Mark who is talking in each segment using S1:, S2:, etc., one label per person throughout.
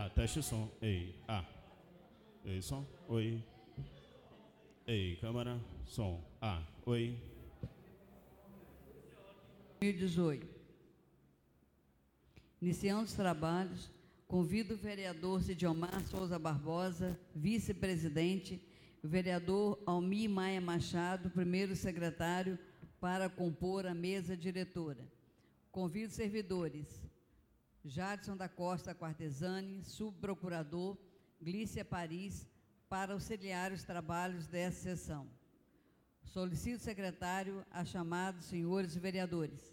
S1: Teste som. Ei, Ei, som. Oi. Ei, câmera. Som. Oi.
S2: 2018. Iniciando os trabalhos, convido o vereador Cidiomar Souza Barbosa, vice-presidente, o vereador Almir Maia Machado, primeiro secretário, para compor a mesa diretora. Convido os servidores Jadson da Costa Quartesani, subprocurador, Glícia Paris, para auxiliar os trabalhos desta sessão. Solicito, secretário, a chamada dos senhores vereadores.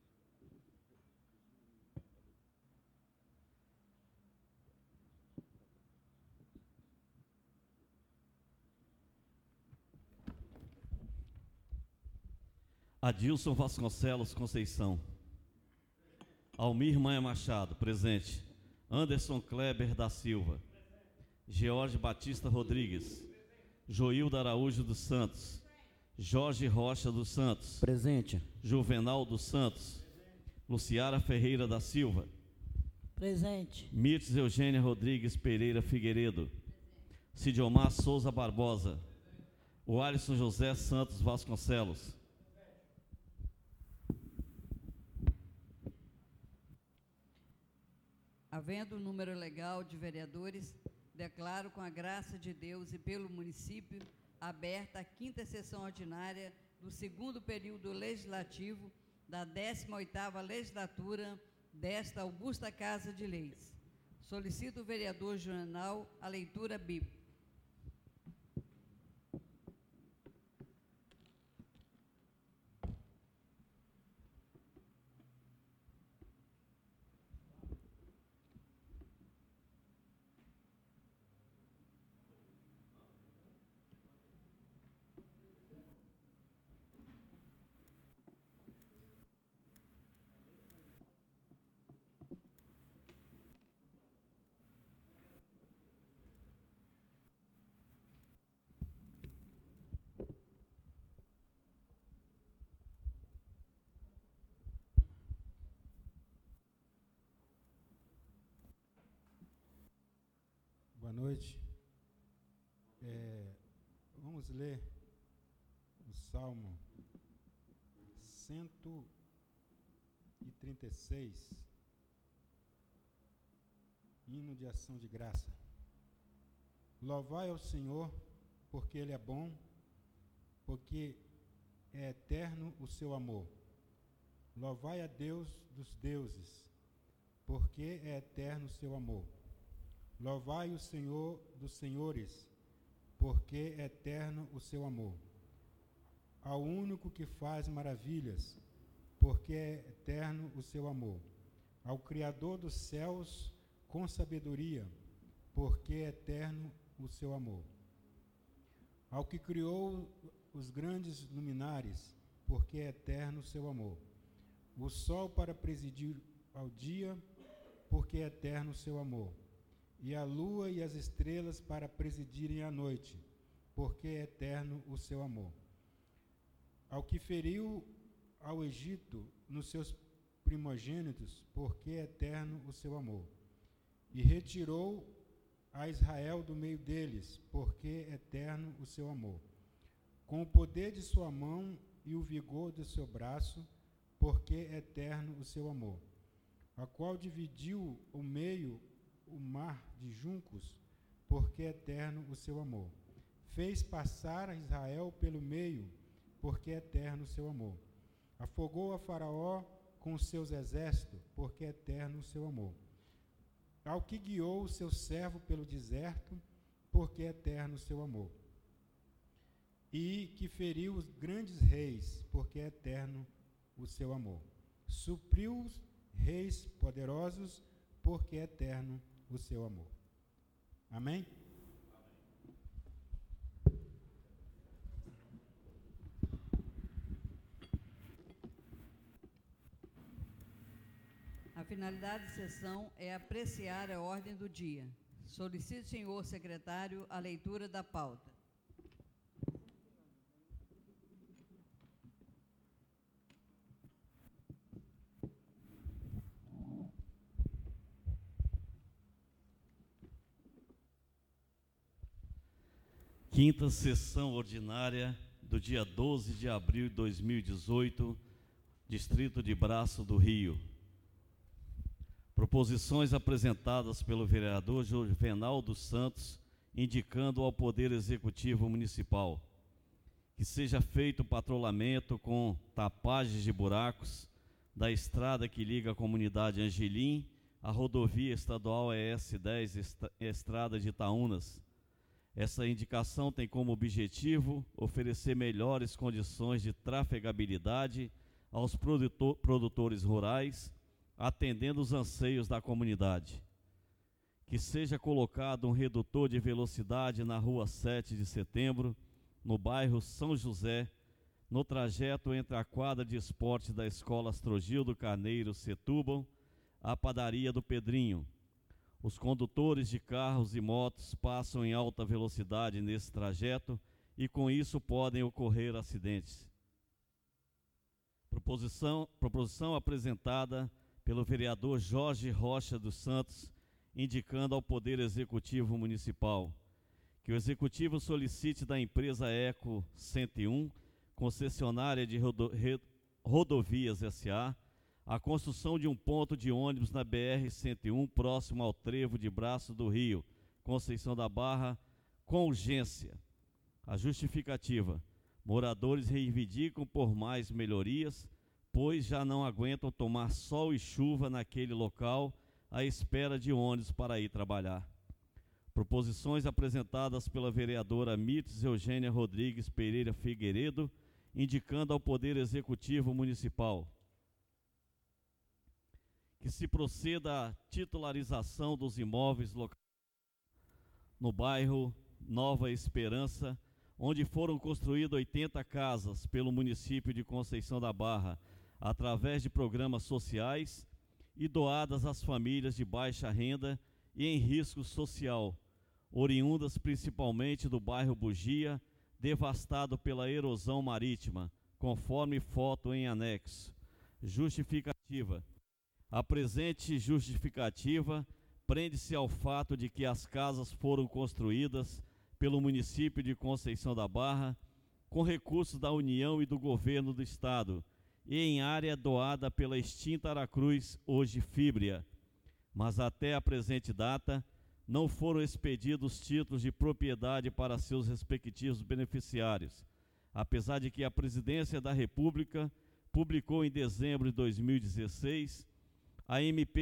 S3: Adilson Vasconcelos Conceição. Almir Maia Machado, presente. Anderson Kleber da Silva. George Batista Rodrigues. Joilda Araújo dos Santos. Jorge Rocha dos Santos.
S4: Presente.
S3: Juvenal dos Santos. Luciara Ferreira da Silva.
S4: Presente.
S3: Mirtes Eugênia Rodrigues Pereira Figueiredo. Cidiomar Souza Barbosa. O Alisson José Santos Vasconcelos.
S2: Havendo o número legal de vereadores, declaro com a graça de Deus e pelo município aberta a 5ª sessão ordinária do 2º período legislativo da 18ª legislatura desta augusta Casa de Leis. Solicito o vereador Juvenal a leitura bíblica.
S5: Boa noite. Vamos ler o Salmo 136, hino de ação de graça. Louvai ao Senhor, porque Ele é bom, porque é eterno o seu amor. Louvai a Deus dos deuses, porque é eterno o seu amor. Louvai o Senhor dos senhores, porque é eterno o seu amor. Ao único que faz maravilhas, porque é eterno o seu amor. Ao Criador dos céus com sabedoria, porque é eterno o seu amor. Ao que criou os grandes luminares, porque é eterno o seu amor. O sol para presidir ao dia, porque é eterno o seu amor. E a lua e as estrelas para presidirem à noite, porque é eterno o seu amor. Ao que feriu ao Egito nos seus primogênitos, porque é eterno o seu amor. E retirou a Israel do meio deles, porque é eterno o seu amor. Com o poder de sua mão e o vigor do seu braço, porque é eterno o seu amor. A qual dividiu o meio o mar de juncos, porque é eterno o seu amor. Fez passar a Israel pelo meio, porque é eterno o seu amor. Afogou a Faraó com os seus exércitos, porque é eterno o seu amor. Ao que guiou o seu servo pelo deserto, porque é eterno o seu amor. E que feriu os grandes reis, porque é eterno o seu amor. Supriu os reis poderosos, porque é eterno o seu amor. Amém?
S2: A finalidade da sessão é apreciar a ordem do dia. Solicito, senhor secretário, a leitura da pauta.
S3: Quinta sessão ordinária do dia 12 de abril de 2018, Distrito de Braço do Rio. Proposições apresentadas pelo vereador Juvenal dos Santos, indicando ao Poder Executivo Municipal que seja feito patrulhamento com tapagens de buracos da estrada que liga a comunidade Angelim à rodovia estadual ES10, Estrada de Itaúnas. Essa indicação tem como objetivo oferecer melhores condições de trafegabilidade aos produtores rurais, atendendo os anseios da comunidade. Que seja colocado um redutor de velocidade na rua 7 de setembro, no bairro São José, no trajeto entre a quadra de esporte da Escola Astrogildo Carneiro Setúbal, à padaria do Pedrinho. Os condutores de carros e motos passam em alta velocidade nesse trajeto e com isso podem ocorrer acidentes. Proposição apresentada pelo vereador Jorge Rocha dos Santos, indicando ao Poder Executivo Municipal que o Executivo solicite da empresa Eco 101, concessionária de rodovias S.A., a construção de um ponto de ônibus na BR-101, próximo ao trevo de Braço do Rio, Conceição da Barra, com urgência. A justificativa: moradores reivindicam por mais melhorias, pois já não aguentam tomar sol e chuva naquele local à espera de ônibus para ir trabalhar. Proposições apresentadas pela vereadora Mirtes Eugênia Rodrigues Pereira Figueiredo, indicando ao Poder Executivo Municipal que se proceda à titularização dos imóveis locais no bairro Nova Esperança, onde foram construídas 80 casas pelo município de Conceição da Barra, através de programas sociais e doadas às famílias de baixa renda e em risco social, oriundas principalmente do bairro Bugia, devastado pela erosão marítima, conforme foto em anexo. Justificativa: a presente justificativa prende-se ao fato de que as casas foram construídas pelo município de Conceição da Barra com recursos da União e do Governo do Estado e em área doada pela extinta Aracruz, hoje Fíbria, mas até a presente data não foram expedidos títulos de propriedade para seus respectivos beneficiários, apesar de que a Presidência da República publicou em dezembro de 2016 a MP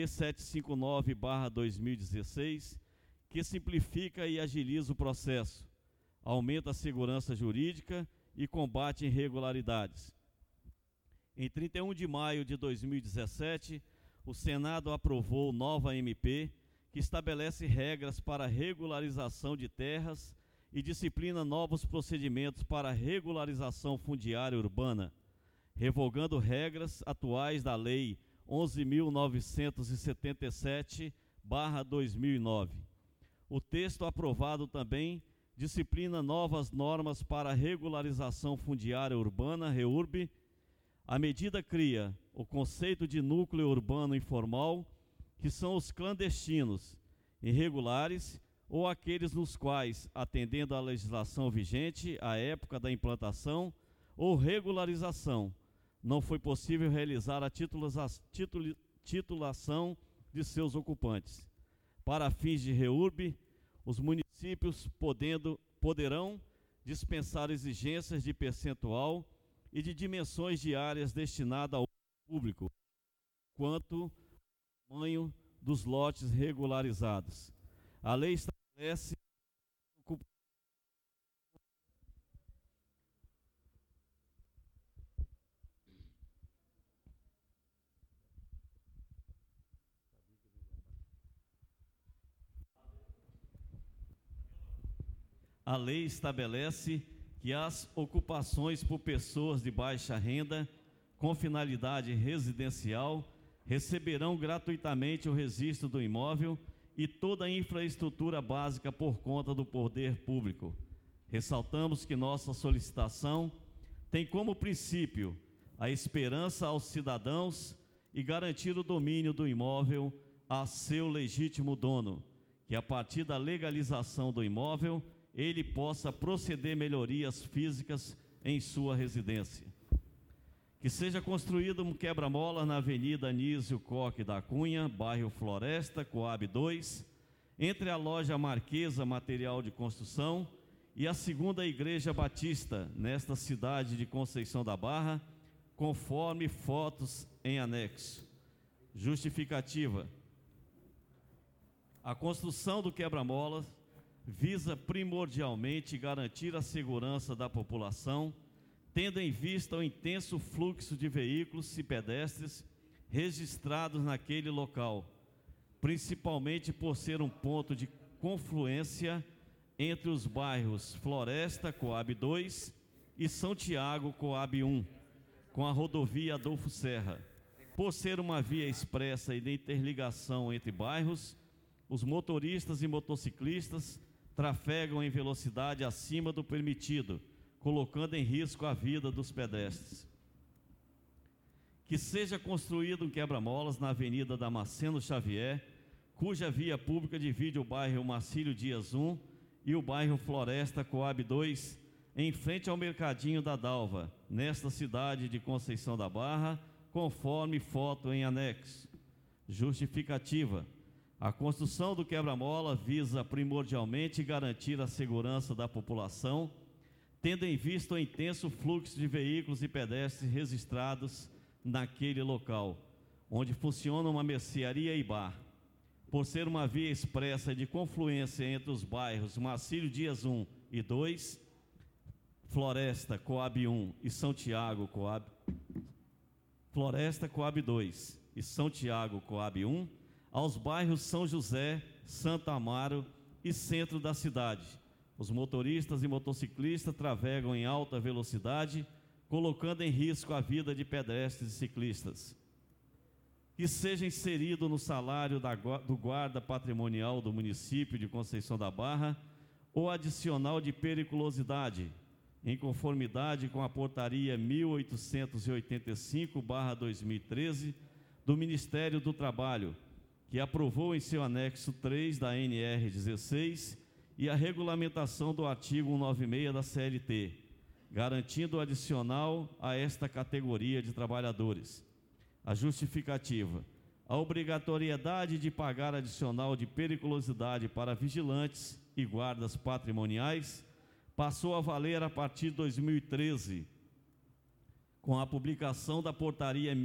S3: 759/2016, que simplifica e agiliza o processo, aumenta a segurança jurídica e combate irregularidades. Em 31 de maio de 2017, o Senado aprovou nova MP que estabelece regras para regularização de terras e disciplina novos procedimentos para regularização fundiária urbana, revogando regras atuais da Lei 11.977/2009. O texto aprovado também disciplina novas normas para regularização fundiária urbana, REURB. A medida cria o conceito de núcleo urbano informal, que são os clandestinos, irregulares ou aqueles nos quais, atendendo à legislação vigente à época da implantação ou regularização, não foi possível realizar a titulação de seus ocupantes. Para fins de REURB, os municípios poderão dispensar exigências de percentual e de dimensões de áreas destinadas ao público, quanto ao tamanho dos lotes regularizados. A lei estabelece que as ocupações por pessoas de baixa renda com finalidade residencial receberão gratuitamente o registro do imóvel e toda a infraestrutura básica por conta do poder público. Ressaltamos que nossa solicitação tem como princípio a esperança aos cidadãos e garantir o domínio do imóvel a seu legítimo dono, que a partir da legalização do imóvel ele possa proceder melhorias físicas em sua residência. Que seja construído um quebra-mola na Avenida Anísio Coque da Cunha, bairro Floresta, Coab 2, entre a loja Marquesa Material de Construção e a segunda Igreja Batista, nesta cidade de Conceição da Barra, conforme fotos em anexo. Justificativa. A construção do quebra-molas visa primordialmente garantir a segurança da população, tendo em vista o intenso fluxo de veículos e pedestres registrados naquele local, principalmente por ser um ponto de confluência entre os bairros Floresta, Coab 2 e São Tiago, Coab 1, com a rodovia Adolfo Serra. Por ser uma via expressa e de interligação entre bairros, os motoristas e motociclistas trafegam em velocidade acima do permitido, colocando em risco a vida dos pedestres. Que seja construído um quebra-molas na Avenida Damasceno Xavier, cuja via pública divide o bairro Marcílio Dias 1 e o bairro Floresta Coab 2, em frente ao Mercadinho da Dalva, nesta cidade de Conceição da Barra, conforme foto em anexo. Justificativa. A construção do quebra-mola visa primordialmente garantir a segurança da população, tendo em vista o intenso fluxo de veículos e pedestres registrados naquele local, onde funciona uma mercearia e bar. Por ser uma via expressa de confluência entre os bairros Marcílio Dias 1 e 2, Floresta, Coab 1 e São Tiago, Floresta, Coab 2 e São Tiago, Coab 1, aos bairros São José, Santo Amaro e centro da cidade. Os motoristas e motociclistas trafegam em alta velocidade, colocando em risco a vida de pedestres e ciclistas. Que seja inserido no salário do guarda patrimonial do município de Conceição da Barra o adicional de periculosidade, em conformidade com a portaria 1885/2013 do Ministério do Trabalho, que aprovou em seu anexo 3 da NR 16 e a regulamentação do artigo 196 da CLT, garantindo o adicional a esta categoria de trabalhadores. A justificativa. A obrigatoriedade de pagar adicional de periculosidade para vigilantes e guardas patrimoniais passou a valer a partir de 2013, com a publicação da portaria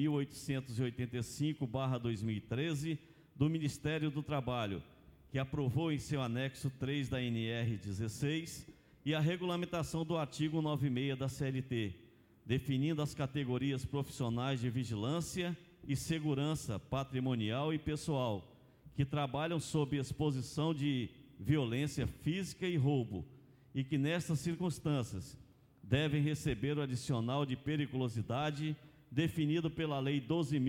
S3: 1885/2013 do Ministério do Trabalho, que aprovou em seu anexo 3 da NR 16 e a regulamentação do artigo 96 da CLT, definindo as categorias profissionais de vigilância e segurança patrimonial e pessoal, que trabalham sob exposição de violência física e roubo, e que nestas circunstâncias devem receber o adicional de periculosidade definido pela Lei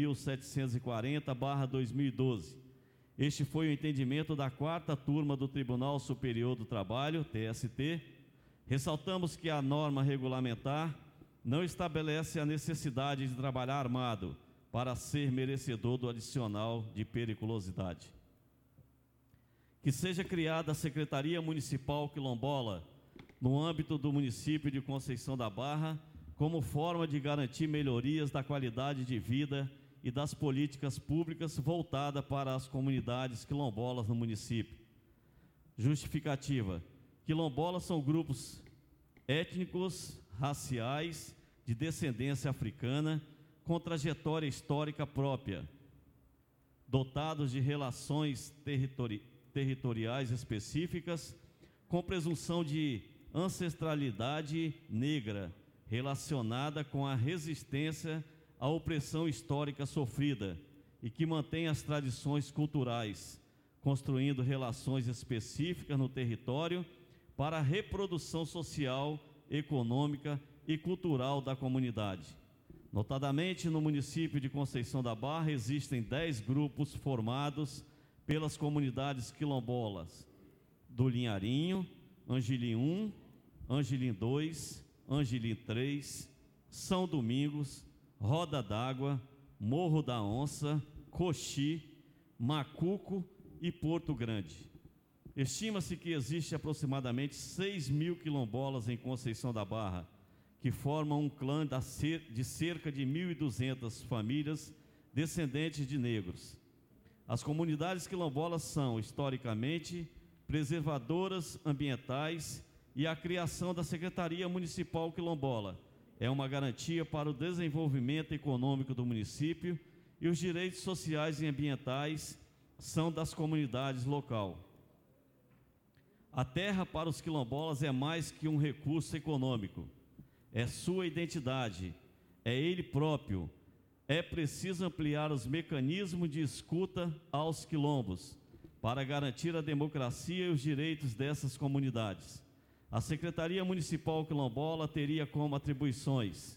S3: 12.740/2012. Este foi o entendimento da 4ª turma do Tribunal Superior do Trabalho, TST. Ressaltamos que a norma regulamentar não estabelece a necessidade de trabalhar armado para ser merecedor do adicional de periculosidade. Que seja criada a Secretaria Municipal Quilombola no âmbito do município de Conceição da Barra, como forma de garantir melhorias da qualidade de vida e das políticas públicas voltadas para as comunidades quilombolas no município. Justificativa. Quilombolas são grupos étnicos, raciais, de descendência africana, com trajetória histórica própria, dotados de relações territoriais específicas, com presunção de ancestralidade negra, relacionada com a resistência à opressão histórica sofrida e que mantém as tradições culturais, construindo relações específicas no território para a reprodução social, econômica e cultural da comunidade. Notadamente, no município de Conceição da Barra existem 10 grupos formados pelas comunidades quilombolas do Linharinho, Angelim 1, Angelim 2, Angelim 3, São Domingos, Roda d'Água, Morro da Onça, Coxi, Macuco e Porto Grande. Estima-se que existe aproximadamente 6.000 quilombolas em Conceição da Barra, que formam um clã de cerca de 1.200 famílias descendentes de negros. As comunidades quilombolas são, historicamente, preservadoras ambientais e a criação da Secretaria Municipal Quilombola é uma garantia para o desenvolvimento econômico do município e os direitos sociais e ambientais são das comunidades local. A terra para os quilombolas é mais que um recurso econômico, é sua identidade, é ele próprio. É preciso ampliar os mecanismos de escuta aos quilombos para garantir a democracia e os direitos dessas comunidades. A Secretaria Municipal Quilombola teria como atribuições: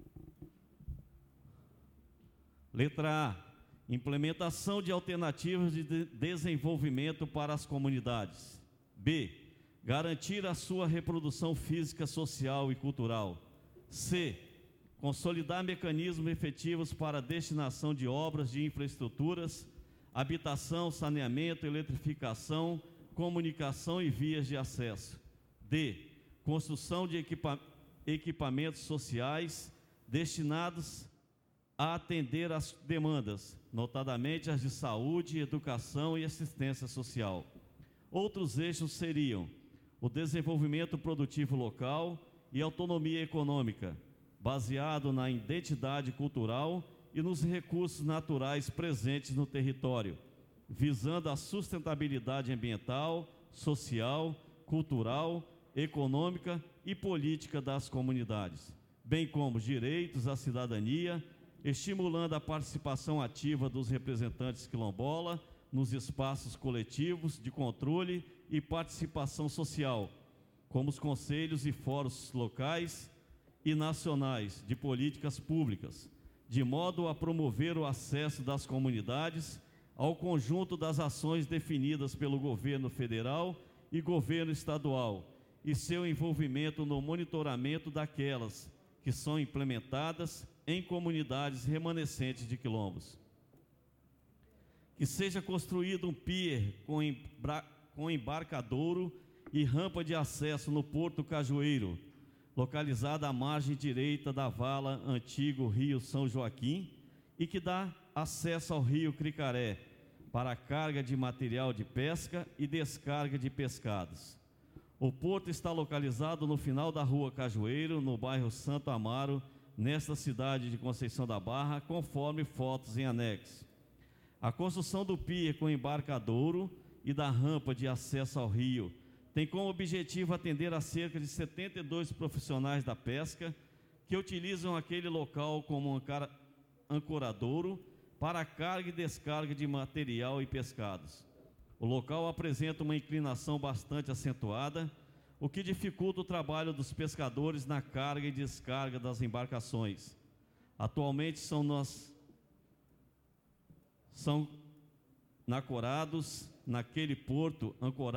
S3: letra A, implementação de alternativas de desenvolvimento para as comunidades. B, garantir a sua reprodução física, social e cultural. C, consolidar mecanismos efetivos para a destinação de obras de infraestruturas, habitação, saneamento, eletrificação, comunicação e vias de acesso. D, construção de equipamentos sociais destinados a atender às demandas, notadamente as de saúde, educação e assistência social. Outros eixos seriam o desenvolvimento produtivo local e autonomia econômica, baseado na identidade cultural e nos recursos naturais presentes no território, visando a sustentabilidade ambiental, social, cultural, econômica e política das comunidades, bem como direitos à cidadania, estimulando a participação ativa dos representantes quilombola nos espaços coletivos de controle e participação social, como os conselhos e fóruns locais e nacionais de políticas públicas, de modo a promover o acesso das comunidades ao conjunto das ações definidas pelo governo federal e governo estadual e seu envolvimento no monitoramento daquelas que são implementadas em comunidades remanescentes de quilombos. Que seja construído um pier com embarcadouro e rampa de acesso no Porto Cajueiro, localizada à margem direita da vala antigo Rio São Joaquim e que dá acesso ao Rio Cricaré para carga de material de pesca e descarga de pescados. O porto está localizado no final da Rua Cajueiro, no bairro Santo Amaro, nesta cidade de Conceição da Barra, conforme fotos em anexo. A construção do pier com embarcadouro e da rampa de acesso ao rio tem como objetivo atender a cerca de 72 profissionais da pesca que utilizam aquele local como ancoradouro para carga e descarga de material e pescados. O local apresenta uma inclinação bastante acentuada, o que dificulta o trabalho dos pescadores na carga e descarga das embarcações. Atualmente são ancorados naquele porto,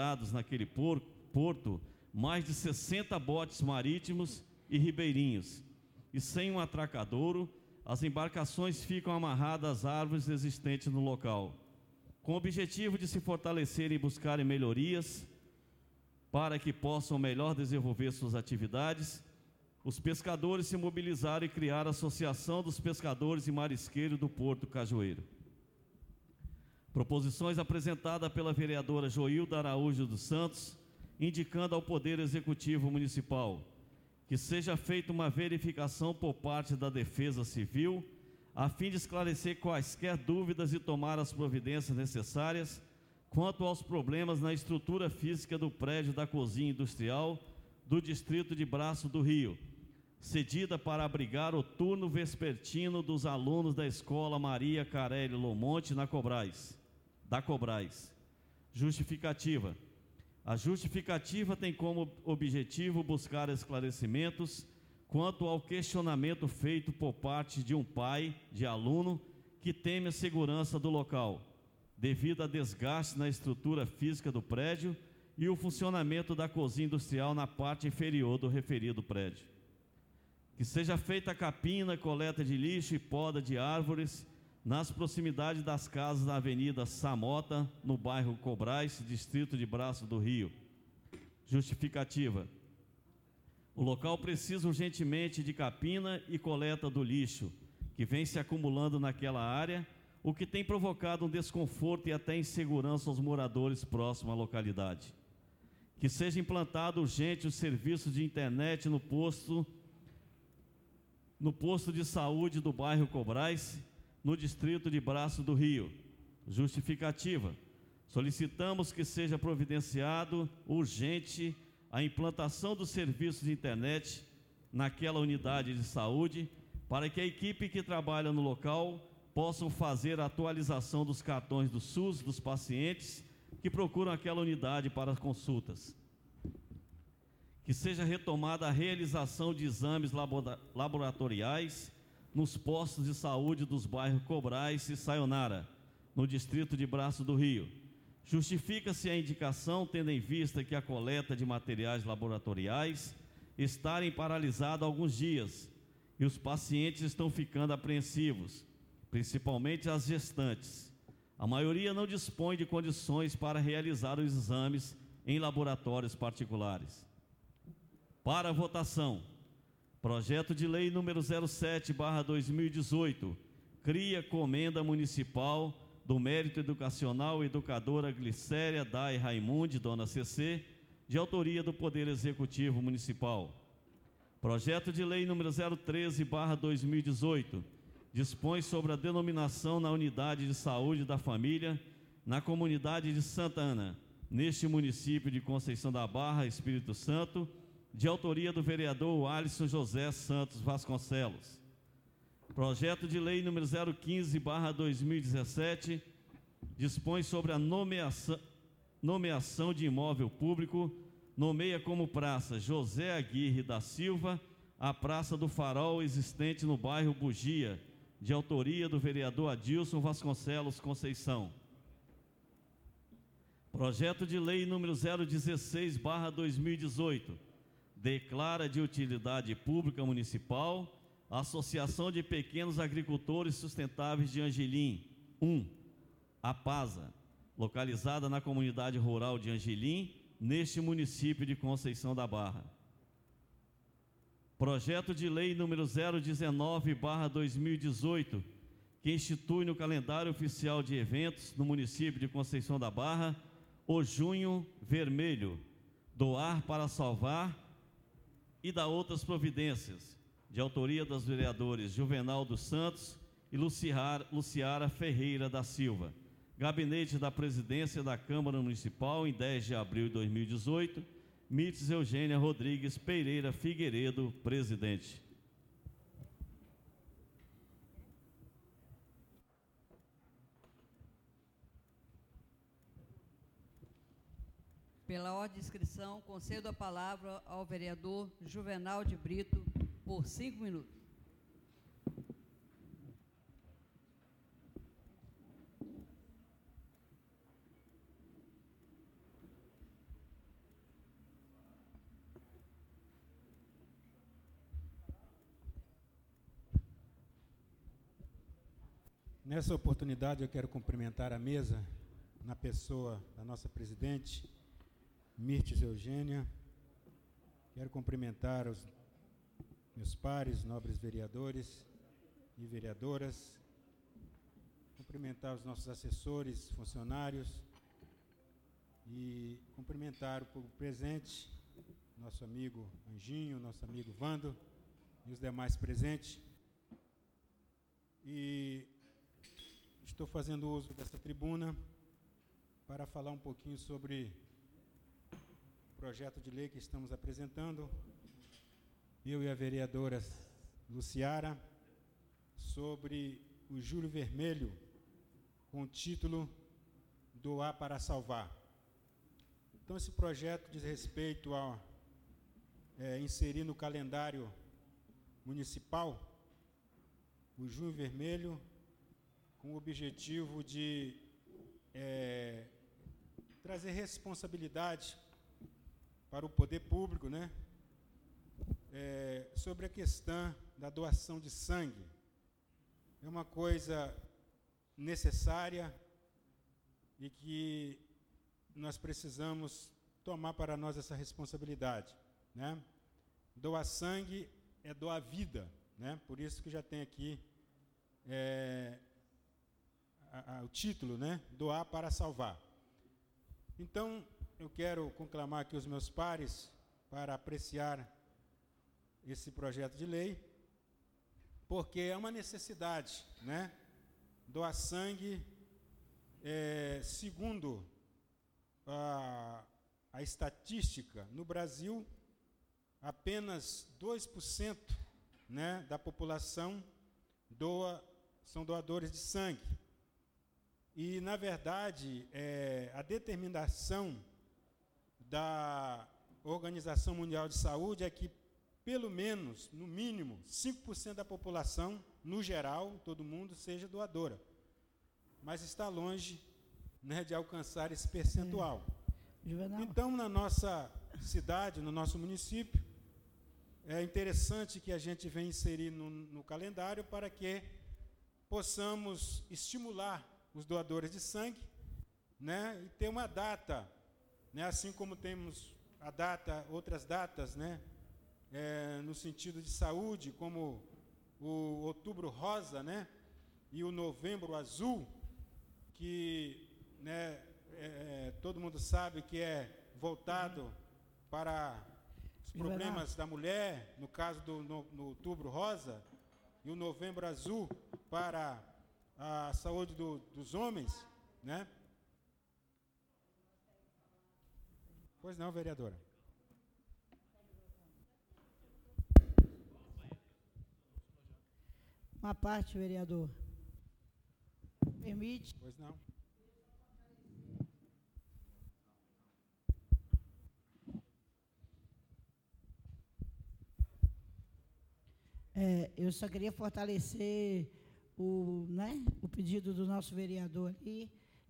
S3: mais de 60 botes marítimos e ribeirinhos. E sem um atracadouro, as embarcações ficam amarradas às árvores existentes no local. Com o objetivo de se fortalecerem e buscarem melhorias para que possam melhor desenvolver suas atividades, os pescadores se mobilizaram e criaram a Associação dos Pescadores e Marisqueiros do Porto Cajueiro. Proposições apresentadas pela vereadora Joilda Araújo dos Santos, indicando ao Poder Executivo Municipal que seja feita uma verificação por parte da Defesa Civil, a fim de esclarecer quaisquer dúvidas e tomar as providências necessárias quanto aos problemas na estrutura física do prédio da cozinha industrial do distrito de Braço do Rio, cedida para abrigar o turno vespertino dos alunos da Escola Maria Carelli Lomonte da Cobrais. Justificativa. A justificativa tem como objetivo buscar esclarecimentos quanto ao questionamento feito por parte de um pai de aluno que teme a segurança do local, devido a desgaste na estrutura física do prédio e o funcionamento da cozinha industrial na parte inferior do referido prédio. Que seja feita a capina, coleta de lixo e poda de árvores nas proximidades das casas da Avenida Samota, no bairro Cobrais, distrito de Braço do Rio. Justificativa: o local precisa urgentemente de capina e coleta do lixo, que vem se acumulando naquela área, o que tem provocado um desconforto e até insegurança aos moradores próximos à localidade. Que seja implantado urgente os serviços de internet no posto de saúde do bairro Cobrais, no distrito de Braço do Rio. Justificativa: solicitamos que seja providenciado urgente a implantação do serviço de internet naquela unidade de saúde, para que a equipe que trabalha no local possam fazer a atualização dos cartões do SUS dos pacientes que procuram aquela unidade para consultas. Que seja retomada a realização de exames laboratoriais nos postos de saúde dos bairros Cobrais e Sayonara, no distrito de Braço do Rio. Justifica-se a indicação, tendo em vista que a coleta de materiais laboratoriais estarem paralisada há alguns dias e os pacientes estão ficando apreensivos, principalmente as gestantes. A maioria não dispõe de condições para realizar os exames em laboratórios particulares. Para a votação, projeto de lei número 07/2018, cria Comenda Municipal do Mérito Educacional Educadora Glicéria Dai Raimundi, Dona CC, de autoria do Poder Executivo Municipal. Projeto de lei número 013/2018, dispõe sobre a denominação na unidade de saúde da família na comunidade de Santa Ana, neste município de Conceição da Barra, Espírito Santo, de autoria do vereador Alisson José Santos Vasconcelos. Projeto de lei número 015/2017, dispõe sobre a nomeação de imóvel público, nomeia como praça José Aguirre da Silva a Praça do Farol existente no bairro Bugia, de autoria do vereador Adilson Vasconcelos Conceição. Projeto de lei número 016/2018, declara de utilidade pública municipal a Associação de Pequenos Agricultores Sustentáveis de Angelim, APASA, localizada na comunidade rural de Angelim, neste município de Conceição da Barra. Projeto de lei número 019/2018, que institui no calendário oficial de eventos no município de Conceição da Barra o Junho Vermelho, doar para salvar e da outras providências, de autoria dos vereadores Juvenal dos Santos e Luciara Ferreira da Silva. Gabinete da Presidência da Câmara Municipal, em 10 de abril de 2018, Mites Eugênia Rodrigues Pereira Figueiredo, presidente.
S2: Pela ordem de inscrição, concedo a palavra ao vereador Juvenal de Brito por 5 minutos.
S5: Nessa oportunidade eu quero cumprimentar a mesa, na pessoa da nossa presidente, Mirtes Eugênia. Quero cumprimentar os meus pares, nobres vereadores e vereadoras, cumprimentar os nossos assessores, funcionários e cumprimentar o povo presente, nosso amigo Anjinho, nosso amigo Vando e os demais presentes. E estou fazendo uso dessa tribuna para falar um pouquinho sobre o projeto de lei que estamos apresentando, eu e a vereadora Luciara, sobre o Julho Vermelho, com o título Doar para Salvar. Então, esse projeto diz respeito a inserir no calendário municipal o Junho Vermelho, com o objetivo de trazer responsabilidade para o poder público, né? Sobre a questão da doação de sangue. É uma coisa necessária e que nós precisamos tomar para nós essa responsabilidade, né? Doar sangue é doar vida, né? Por isso que já tem aqui o título, né? Doar para salvar. Então, eu quero conclamar aqui os meus pares para apreciar esse projeto de lei, porque é uma necessidade, né? Doar sangue, segundo a estatística, no Brasil, apenas 2%, né, da população são doadores de sangue. E, na verdade, a determinação da Organização Mundial de Saúde é que, pelo menos, no mínimo, 5% da população, no geral, todo mundo, seja doadora. Mas está longe, né, de alcançar esse percentual. Então, na nossa cidade, no nosso município, é interessante que a gente venha inserir no calendário para que possamos estimular os doadores de sangue, né, e ter uma data, né, assim como temos outras datas, né, no sentido de saúde, como o Outubro Rosa, né, e o Novembro Azul, que, né, todo mundo sabe que é voltado para os problemas da mulher, no caso no Outubro Rosa, e o Novembro Azul para a saúde dos homens, né? Pois não, vereadora.
S4: Uma parte, vereador. Permite?
S5: Pois não.
S4: Eu só queria fortalecer o pedido do nosso vereador ali,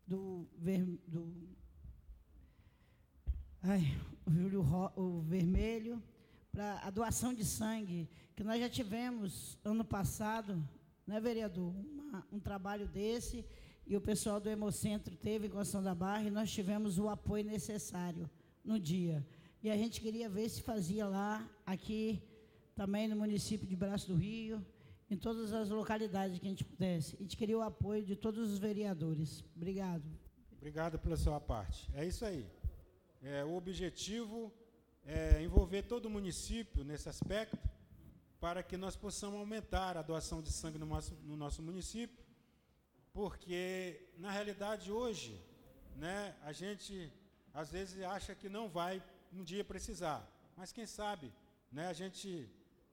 S4: o Vermelho, para a doação de sangue, que nós já tivemos ano passado, né, vereador, um trabalho desse, e o pessoal do Hemocentro teve em Construção da Barra, e nós tivemos o apoio necessário no dia. E a gente queria ver se fazia lá, aqui, também no município de Braço do Rio, em todas as localidades que a gente pudesse. A gente queria o apoio de todos os vereadores. Obrigado.
S5: Obrigado pela sua parte. É isso aí. O objetivo é envolver todo o município nesse aspecto, para que nós possamos aumentar a doação de sangue no nosso município, porque, na realidade, hoje, né, a gente, às vezes, acha que não vai um dia precisar, mas quem sabe, né, a gente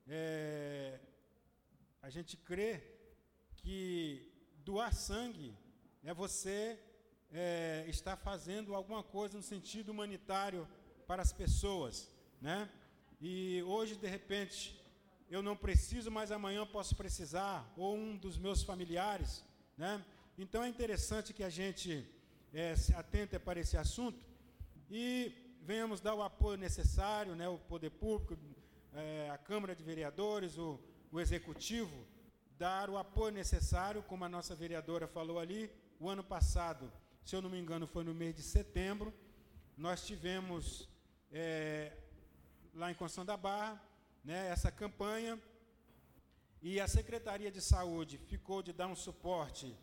S5: crê que doar sangue é você estar fazendo alguma coisa no sentido humanitário para as pessoas, né? E hoje, de repente, eu não preciso, mas amanhã posso precisar, ou um dos meus familiares, né? Então, é interessante que a gente se atente para esse assunto e venhamos dar o apoio necessário, né? O poder público, a Câmara de Vereadores, o Executivo, dar o apoio necessário, como a nossa vereadora falou ali. O ano passado, se eu não me engano, foi no mês de setembro, nós tivemos lá em Construção da Barra, né, essa campanha, e a Secretaria de Saúde ficou de dar um suporte,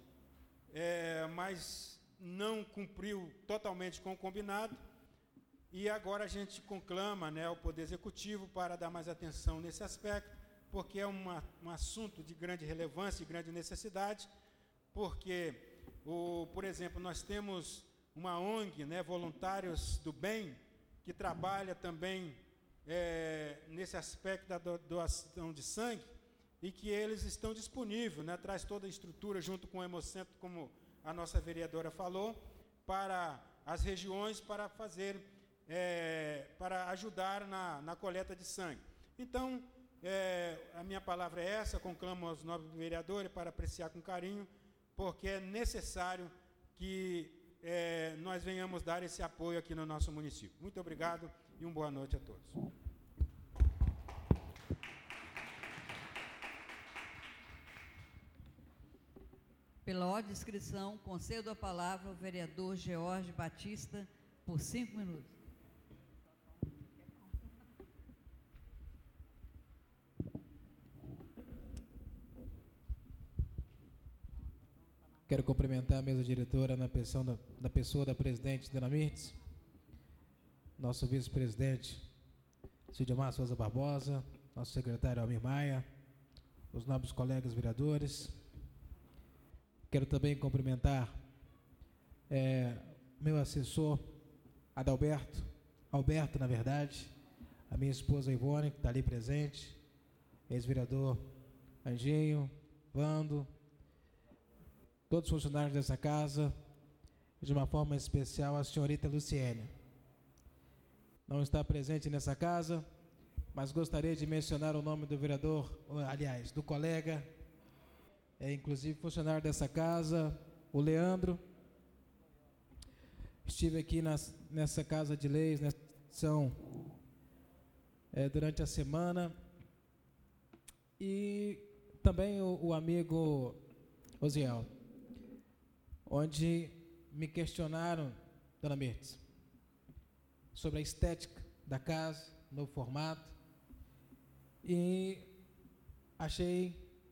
S5: mas não cumpriu totalmente com o combinado, e agora a gente conclama, né, o Poder Executivo para dar mais atenção nesse aspecto, porque é um assunto de grande relevância e grande necessidade, porque, por exemplo, nós temos uma ONG, né, Voluntários do Bem, que trabalha também nesse aspecto da doação de sangue, e que eles estão disponíveis, né, traz toda a estrutura junto com o Hemocentro, como a nossa vereadora falou, para as regiões, para fazer, para ajudar na coleta de sangue. Então, a minha palavra é essa, conclamo aos nobres vereadores para apreciar com carinho, porque é necessário que nós venhamos dar esse apoio aqui no nosso município. Muito obrigado e uma boa noite a todos.
S2: Pela ordem de inscrição, concedo a palavra ao vereador George Batista por 5 minutos.
S6: Quero cumprimentar a mesa diretora na pessoa da presidente Dona Mirtz, nosso vice-presidente Sidmar Souza Barbosa, nosso secretário Almir Maia, os nobres colegas vereadores. Quero também cumprimentar meu assessor Alberto, na verdade, a minha esposa Ivone, que está ali presente, ex-vereador Anjinho, Vando, todos os funcionários dessa casa, e de uma forma especial a senhorita Luciene. Não está presente nessa casa, mas gostaria de mencionar o nome do vereador, aliás, do colega, inclusive funcionário dessa casa, o Leandro. Estive aqui nessa Casa de Leis, nessa sessão, durante a semana, e também o amigo Osiel, onde me questionaram, Dona Mirtz, sobre a estética da casa, no formato, e achei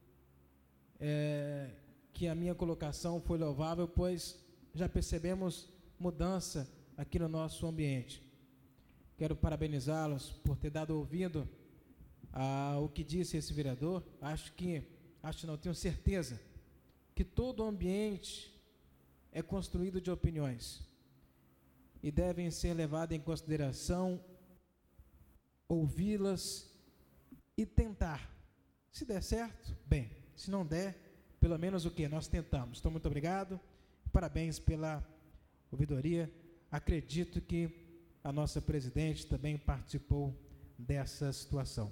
S6: que a minha colocação foi louvável, pois já percebemos mudança aqui no nosso ambiente. Quero parabenizá-los por ter dado ouvido ao que disse esse vereador. Tenho certeza que todo o ambiente é construído de opiniões e devem ser levadas em consideração, ouvi-las e tentar. Se der certo, bem. Se não der, pelo menos o que? Nós tentamos. Então, muito obrigado. Parabéns pela ouvidoria. Acredito que a nossa presidente também participou dessa situação.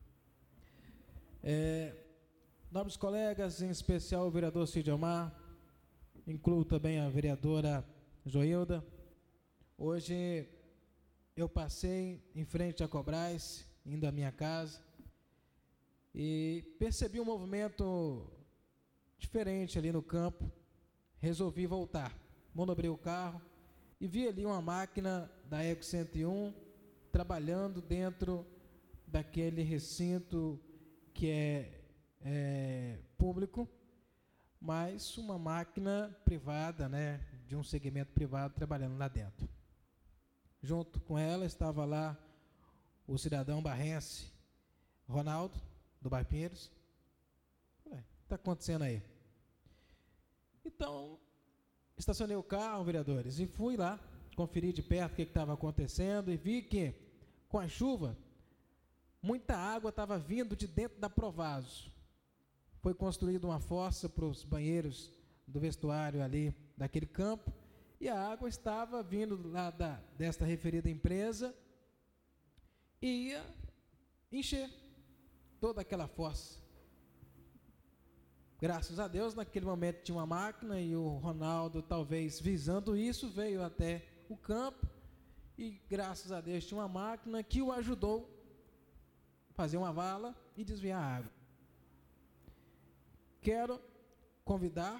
S6: Nobres colegas, em especial o vereador Sidmar, incluo também a vereadora Joilda. Hoje eu passei em frente à Cobrais, indo à minha casa, e percebi um movimento diferente ali no campo. Resolvi voltar. Manobrei o carro e vi ali uma máquina da Eco 101 trabalhando dentro daquele recinto que é público, mas uma máquina privada, né, de um segmento privado trabalhando lá dentro. Junto com ela estava lá o cidadão barrense Ronaldo, do bairro Pinheiros. O que está acontecendo aí? Então, estacionei o carro, vereadores, e fui lá conferir de perto o que estava acontecendo, e vi que, com a chuva, muita água estava vindo de dentro da Provaso. Foi construída uma fossa para os banheiros do vestuário ali daquele campo, e a água estava vindo lá desta referida empresa e ia encher toda aquela fossa. Graças a Deus, naquele momento tinha uma máquina, e o Ronaldo, talvez visando isso, veio até o campo, e graças a Deus tinha uma máquina que o ajudou a fazer uma vala e desviar a água. Quero convidar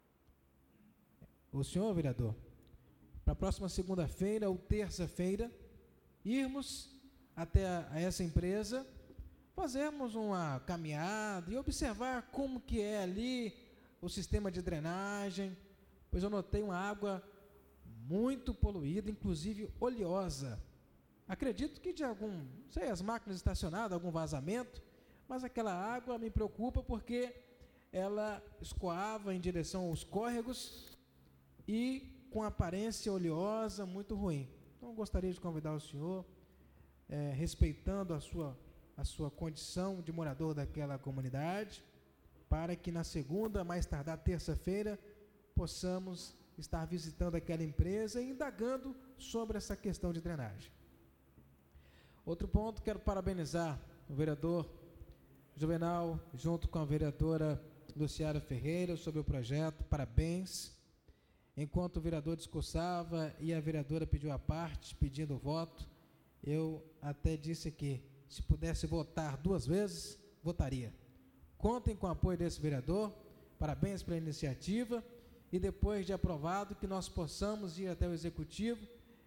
S6: o senhor vereador para a próxima segunda-feira ou terça-feira irmos até essa empresa, fazermos uma caminhada e observar como que é ali o sistema de drenagem, pois eu notei uma água muito poluída, inclusive oleosa. Acredito que de as máquinas estacionadas, algum vazamento, mas aquela água me preocupa porque ela escoava em direção aos córregos e com aparência oleosa muito ruim. Então, eu gostaria de convidar o senhor, respeitando a sua condição de morador daquela comunidade, para que na segunda, mais tardar terça-feira, possamos estar visitando aquela empresa e indagando sobre essa questão de drenagem. Outro ponto, quero parabenizar o vereador Juvenal, junto com a vereadora Luciara Ferreira, sobre o projeto. Parabéns. Enquanto o vereador discursava e a vereadora pediu a parte, pedindo o voto, eu até disse aqui, se pudesse votar 2 vezes, votaria. Contem com o apoio desse vereador, parabéns pela iniciativa, e depois de aprovado, que nós possamos ir até o Executivo,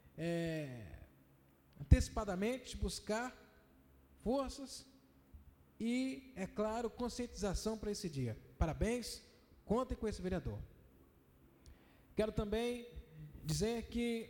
S6: antecipadamente buscar forças e, é claro, conscientização para esse dia. Parabéns, contem com esse vereador. Quero também dizer que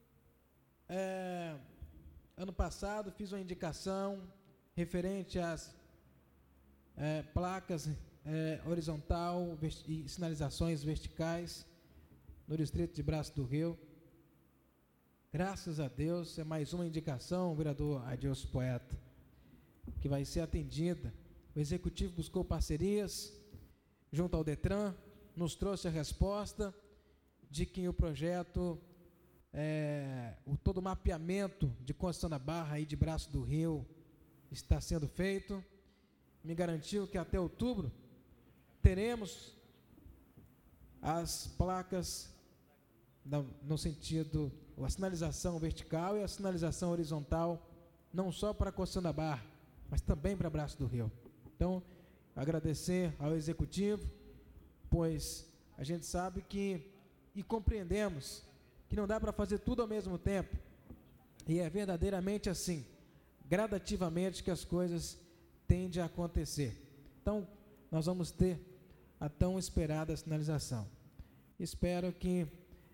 S6: ano passado fiz uma indicação referente às placas horizontal e sinalizações verticais no distrito de Braço do Rio. Graças a Deus, é mais uma indicação, vereador Adilson Poeta, que vai ser atendida. O Executivo buscou parcerias junto ao Detran, nos trouxe a resposta de que o projeto, todo o mapeamento de Conceição da Barra e de Braço do Rio está sendo feito. Me garantiu que até outubro teremos as placas no sentido, a sinalização vertical e a sinalização horizontal, não só para Conceição da Barra, mas também para Braço do Rio. Então, agradecer ao Executivo, pois a gente sabe e compreendemos que não dá para fazer tudo ao mesmo tempo, e é verdadeiramente assim, gradativamente, que as coisas tendem a acontecer. Então, nós vamos ter a tão esperada sinalização. Espero que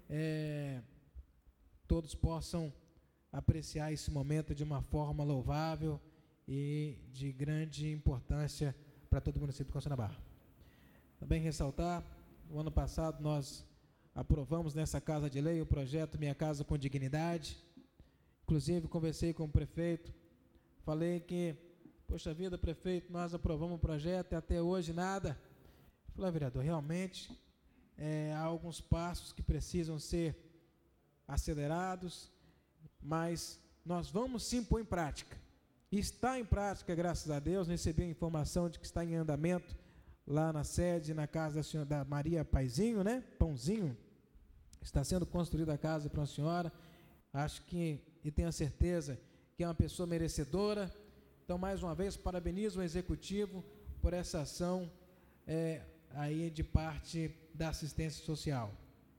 S6: todos possam apreciar esse momento de uma forma louvável e de grande importância para todo o município de Conceição da Barra. Também ressaltar, no ano passado nós aprovamos nessa Casa de Lei o projeto Minha Casa com Dignidade. Inclusive, conversei com o prefeito, falei que, poxa vida, prefeito, nós aprovamos o projeto e até hoje nada. Falei, vereador, realmente há alguns passos que precisam ser acelerados, mas nós vamos sim pôr em prática. E está em prática, graças a Deus. Recebi a informação de que está em andamento lá na sede, na casa da Maria Paizinho, né? Pãozinho. Está sendo construída a casa para uma senhora. Acho que, e tenho a certeza, que é uma pessoa merecedora. Então, mais uma vez, parabenizo o Executivo por essa ação aí de parte da assistência social.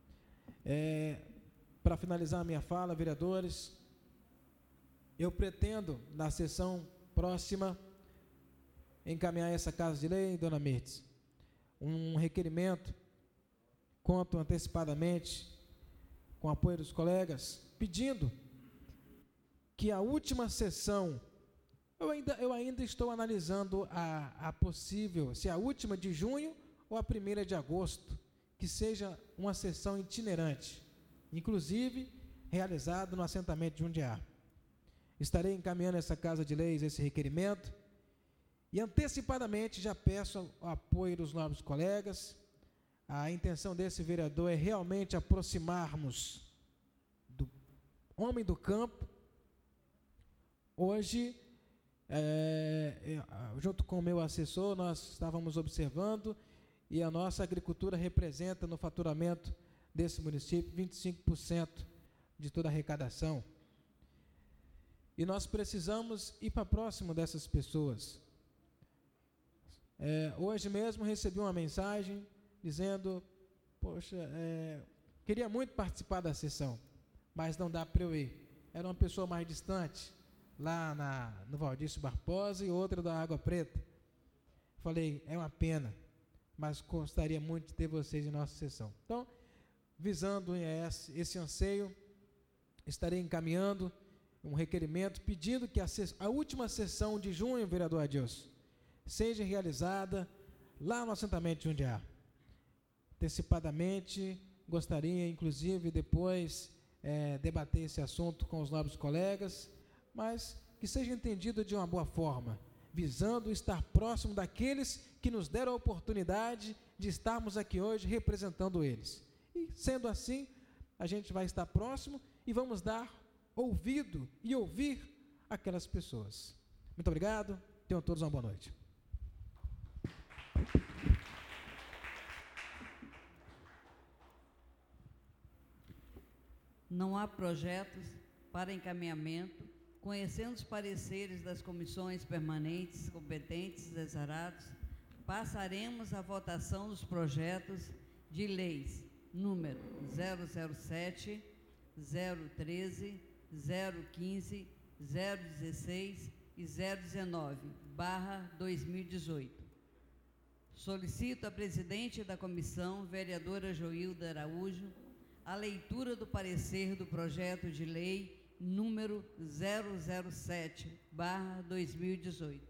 S6: Para finalizar a minha fala, vereadores, eu pretendo, na sessão próxima, encaminhar essa Casa de Lei, dona Mirtes, um requerimento, conto antecipadamente, com o apoio dos colegas, pedindo que a última sessão, eu ainda estou analisando a possível, se é a última de junho ou a primeira de agosto, que seja uma sessão itinerante, inclusive realizado no assentamento de Jundiá. Estarei encaminhando essa Casa de Leis, esse requerimento, e antecipadamente já peço o apoio dos novos colegas. A intenção desse vereador é realmente aproximarmos do homem do campo. Hoje, junto com o meu assessor, nós estávamos observando, e a nossa agricultura representa no faturamento desse município 25% de toda a arrecadação. E nós precisamos ir para próximo dessas pessoas. Hoje mesmo recebi uma mensagem dizendo, poxa, queria muito participar da sessão, mas não dá para eu ir. Era uma pessoa mais distante, lá no Valdício Barbosa, e outra da Água Preta. Falei, é uma pena, mas gostaria muito de ter vocês em nossa sessão. Então, visando esse anseio, estarei encaminhando um requerimento pedindo que a última sessão de junho, vereador Adilson, seja realizada lá no assentamento de Jundiá. Antecipadamente, gostaria, inclusive, depois debater esse assunto com os nobres colegas, mas que seja entendido de uma boa forma, visando estar próximo daqueles que nos deram a oportunidade de estarmos aqui hoje representando eles. E, sendo assim, a gente vai estar próximo e vamos dar ouvido e ouvir aquelas pessoas. Muito obrigado, tenham todos uma boa noite.
S2: Não há projetos para encaminhamento, conhecendo os pareceres das comissões permanentes competentes exarados, Passaremos à votação dos projetos de leis número 007, 013, 015, 016 e 019/2018. Solicito à presidente da comissão, vereadora Joilda Araújo, a leitura do parecer do projeto de lei número 007/2018.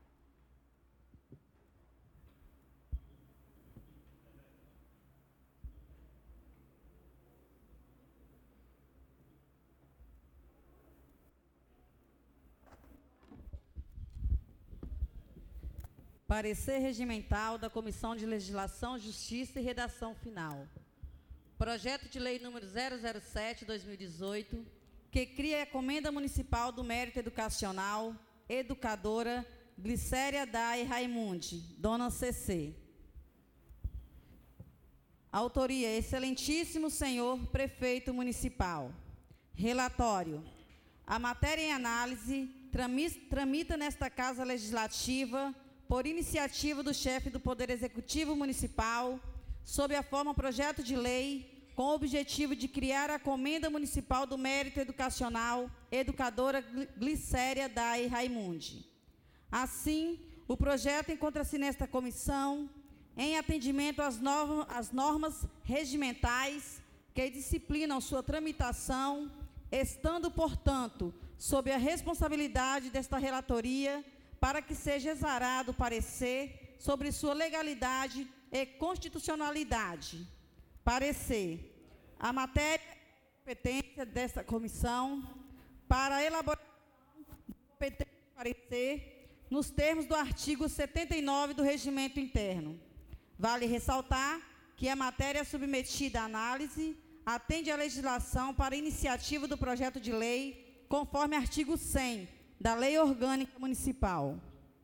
S7: Parecer regimental da Comissão de Legislação, Justiça e Redação Final. Projeto de lei número 007/2018, que cria a Comenda Municipal do Mérito Educacional, educadora Glicéria Dai Raimundi, dona CC. Autoria, excelentíssimo senhor prefeito municipal. Relatório. A matéria em análise tramita nesta Casa Legislativa por iniciativa do chefe do Poder Executivo Municipal, sob a forma projeto de lei, com o objetivo de criar a Comenda Municipal do Mérito Educacional, educadora Glicéria Dai Raimundi. Assim, o projeto encontra-se nesta comissão em atendimento às normas regimentais que disciplinam sua tramitação, estando, portanto, sob a responsabilidade desta relatoria, para que seja exarado o parecer sobre sua legalidade e constitucionalidade. Parecer. A matéria de competência desta comissão para a elaboração do competente parecer nos termos do artigo 79 do Regimento Interno. Vale ressaltar que a matéria submetida à análise atende à legislação para iniciativa do projeto de lei, conforme artigo 100 da Lei Orgânica Municipal.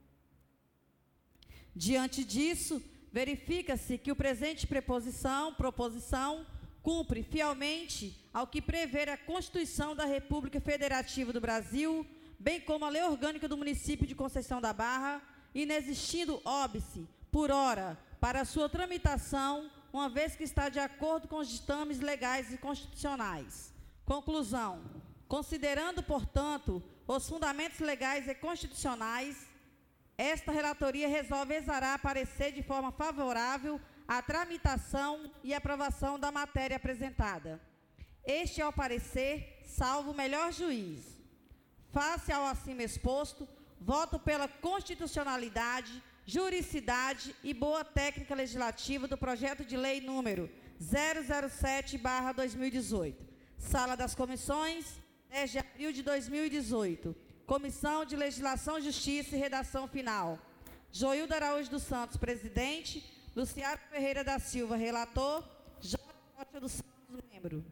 S7: Diante disso, verifica-se que o presente proposição cumpre fielmente ao que prevê a Constituição da República Federativa do Brasil, bem como a Lei Orgânica do Município de Conceição da Barra, inexistindo óbice, por hora, para sua tramitação, uma vez que está de acordo com os ditames legais e constitucionais. Conclusão. Considerando, portanto, os fundamentos legais e constitucionais, esta relatoria resolve exarar parecer de forma favorável à tramitação e aprovação da matéria apresentada. Este é o parecer, salvo o melhor juízo. Face ao acima exposto, voto pela constitucionalidade, juridicidade e boa técnica legislativa do projeto de lei número 007/2018. Sala das Comissões, 10 de abril de 2018. Comissão de Legislação, Justiça e Redação Final. Joilda Araújo dos Santos, presidente. Luciano Ferreira da Silva, relator. Jorge Rocha dos Santos, membro.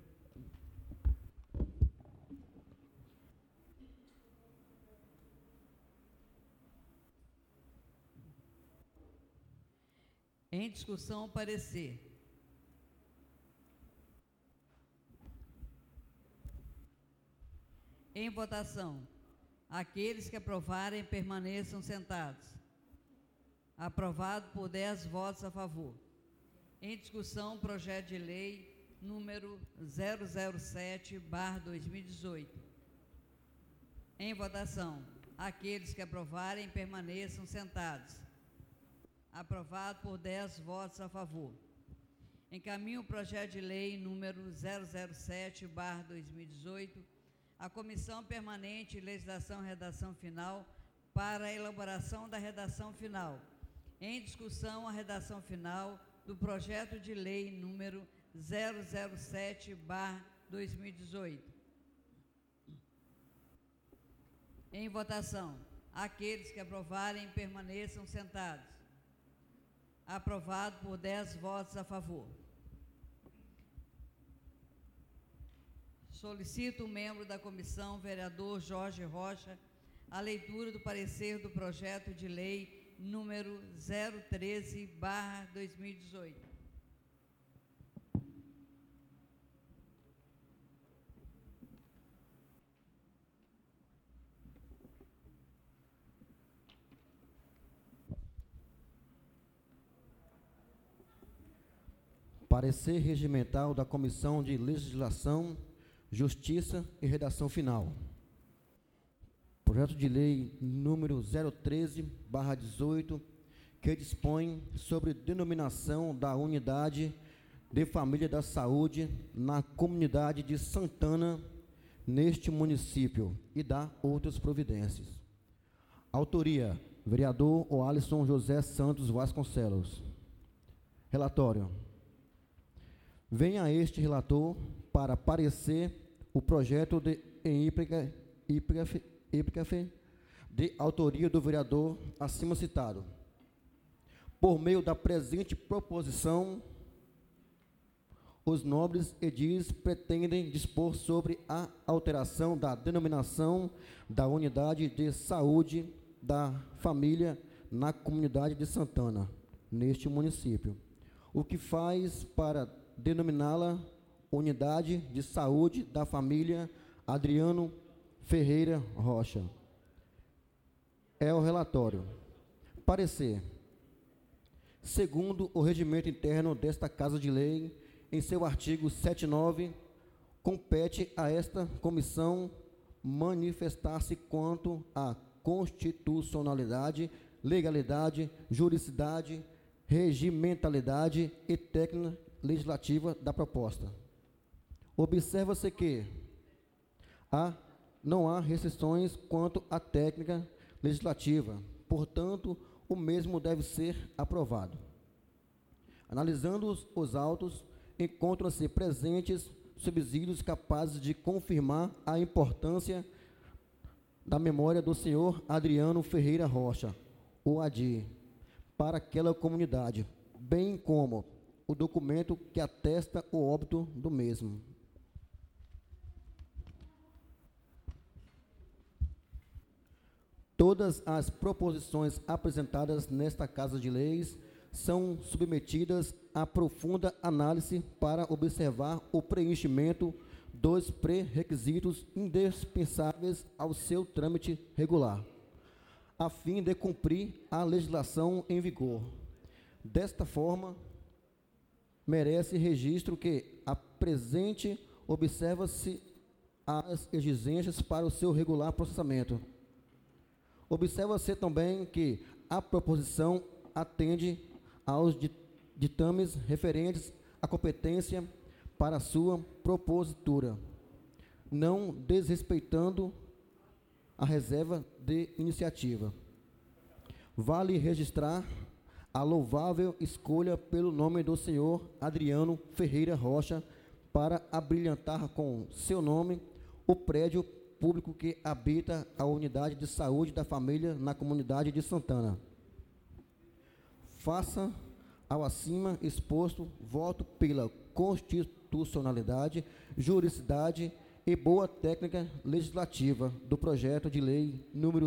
S2: Em discussão, parecer. Em votação. Aqueles que aprovarem permaneçam sentados. Aprovado por 10 votos a favor. Em discussão, projeto de lei número 007/2018. Em votação. Aqueles que aprovarem permaneçam sentados. Aprovado por 10 votos a favor. Encaminho o projeto de lei número 007/2018 à Comissão Permanente de Legislação e Redação Final para a elaboração da redação final. Em discussão, a redação final do projeto de lei número 007/2018. Em votação. Aqueles que aprovarem permaneçam sentados. Aprovado por 10 votos a favor. Solicito o membro da comissão, vereador Jorge Rocha, a leitura do parecer do projeto de lei número 013/2018.
S8: Parecer regimental da Comissão de Legislação, Justiça e Redação Final. Projeto de lei número 013/18, que dispõe sobre denominação da unidade de família da saúde na comunidade de Santana, neste município, e dá outras providências. Autoria: vereador Alisson José Santos Vasconcelos. Relatório: venha este relator para parecer o projeto em epígrafe de autoria do vereador acima citado. Por meio da presente proposição, os nobres edis pretendem dispor sobre a alteração da denominação da unidade de saúde da família na comunidade de Santana, neste município, o que faz para denominá-la Unidade de Saúde da Família Adriano Ferreira Rocha. É o relatório. Parecer: segundo o regimento interno desta Casa de Lei, em seu artigo 79, compete a esta comissão manifestar-se quanto à constitucionalidade, legalidade, juridicidade, regimentalidade e técnica legislativa da proposta. Observa-se que não há restrições quanto à técnica legislativa, portanto, o mesmo deve ser aprovado. Analisando os autos, encontram-se presentes subsídios capazes de confirmar a importância da memória do senhor Adriano Ferreira Rocha, o ADI, para aquela comunidade, bem como o documento que atesta o óbito do mesmo. Todas as proposições apresentadas nesta Casa de Leis são submetidas a profunda análise para observar o preenchimento dos pré-requisitos indispensáveis ao seu trâmite regular, a fim de cumprir a legislação em vigor. Desta forma, merece registro que a presente observa-se as exigências para o seu regular processamento. Observa-se também que a proposição atende aos ditames referentes à competência para sua propositura, não desrespeitando a reserva de iniciativa. Vale registrar a louvável escolha pelo nome do senhor Adriano Ferreira Rocha para abrilhantar com seu nome o prédio público que habita a unidade de saúde da família na comunidade de Santana. Faça ao acima exposto voto pela constitucionalidade, juridicidade e boa técnica legislativa do projeto de lei número